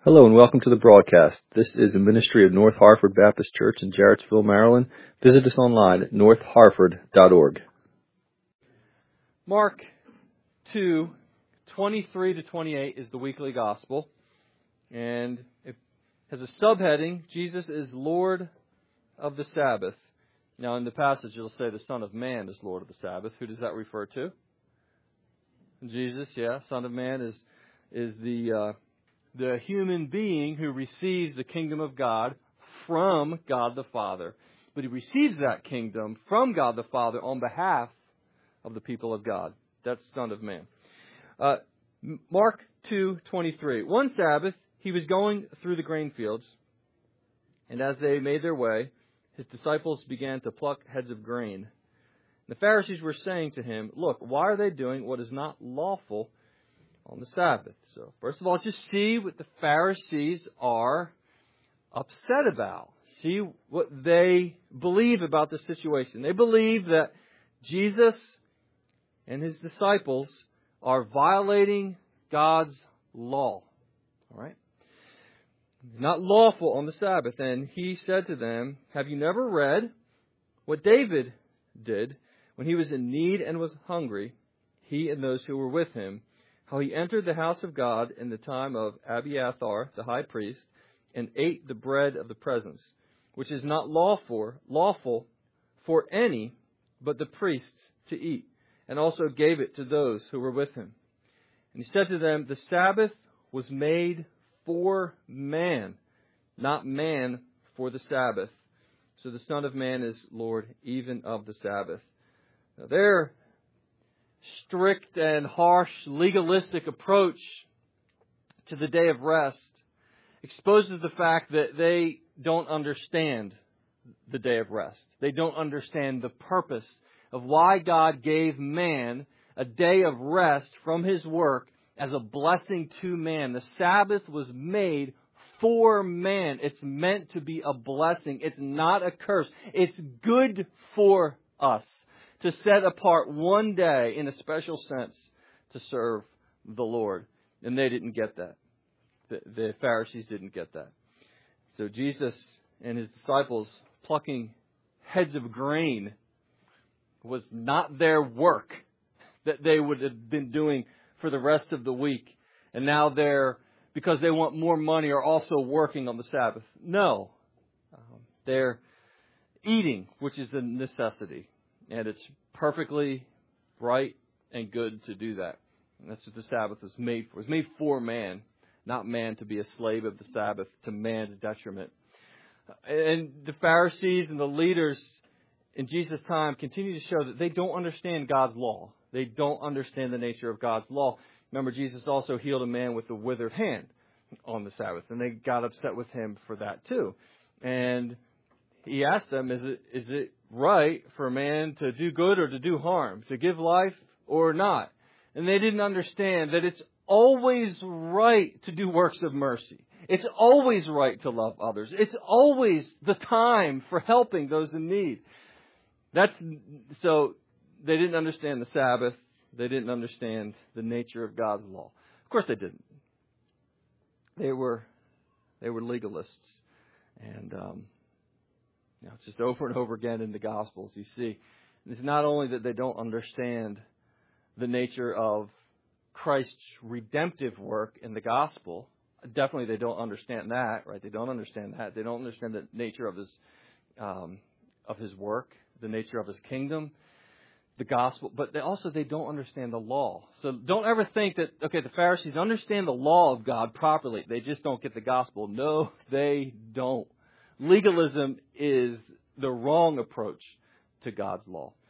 Hello and welcome to the broadcast. This is a ministry of North Harford Baptist Church in Jarrettsville, Maryland. Visit us online at northharford.org. Mark 2:23-28 is the weekly gospel, and it has a subheading, Jesus is Lord of the Sabbath. Now in the passage it'll say the Son of Man is Lord of the Sabbath. Who does that refer to? Jesus, yeah. Son of Man is the human being who receives the kingdom of God from God the Father. But he receives that kingdom from God the Father on behalf of the people of God. That's Son of Man. Mark 2:23. One Sabbath, he was going through the grain fields, and as they made their way, his disciples began to pluck heads of grain. The Pharisees were saying to him, "Look, why are they doing what is not lawful on the Sabbath?" So, first of all, just see what the Pharisees are upset about. See what they believe about the situation. They believe that Jesus and his disciples are violating God's law. All right? It's not lawful on the Sabbath. And he said to them, "Have you never read what David did when he was in need and was hungry, he and those who were with him, how he entered the house of God in the time of Abiathar, the high priest, and ate the bread of the presence, which is not lawful for any but the priests to eat, and also gave it to those who were with him. And he said to them, the Sabbath was made for man, not man for the Sabbath. So the Son of Man is Lord even of the Sabbath." Now, their strict and harsh legalistic approach to the day of rest exposes the fact that they don't understand the day of rest. They don't understand the purpose of why God gave man a day of rest from his work as a blessing to man. The Sabbath was made for man. It's meant to be a blessing. It's not a curse. It's good for us to set apart one day in a special sense to serve the Lord. And they didn't get that. The Pharisees didn't get that. So Jesus and his disciples plucking heads of grain was not their work that they would have been doing for the rest of the week. And now because they want more money, are also working on the Sabbath. No. They're eating, which is a necessity. And it's perfectly right and good to do that. And that's what the Sabbath was made for. It was made for man, not man to be a slave of the Sabbath to man's detriment. And the Pharisees and the leaders in Jesus' time continue to show that they don't understand God's law. They don't understand the nature of God's law. Remember, Jesus also healed a man with a withered hand on the Sabbath, and they got upset with him for that too. And he asked them, is it right for a man to do good or to do harm, to give life or not? And they didn't understand that it's always right to do works of mercy. It's always right to love others. It's always the time for helping those in need. So they didn't understand the Sabbath. They didn't understand the nature of God's law. Of course they didn't. They were legalists. And it's just over and over again in the Gospels, you see. It's not only that they don't understand the nature of Christ's redemptive work in the Gospel. Definitely they don't understand that, right? They don't understand that. They don't understand the nature of his work, the nature of his kingdom, the gospel. But they don't understand the law. So don't ever think that, okay, the Pharisees understand the law of God properly. They just don't get the gospel. No, they don't. Legalism is the wrong approach to God's law.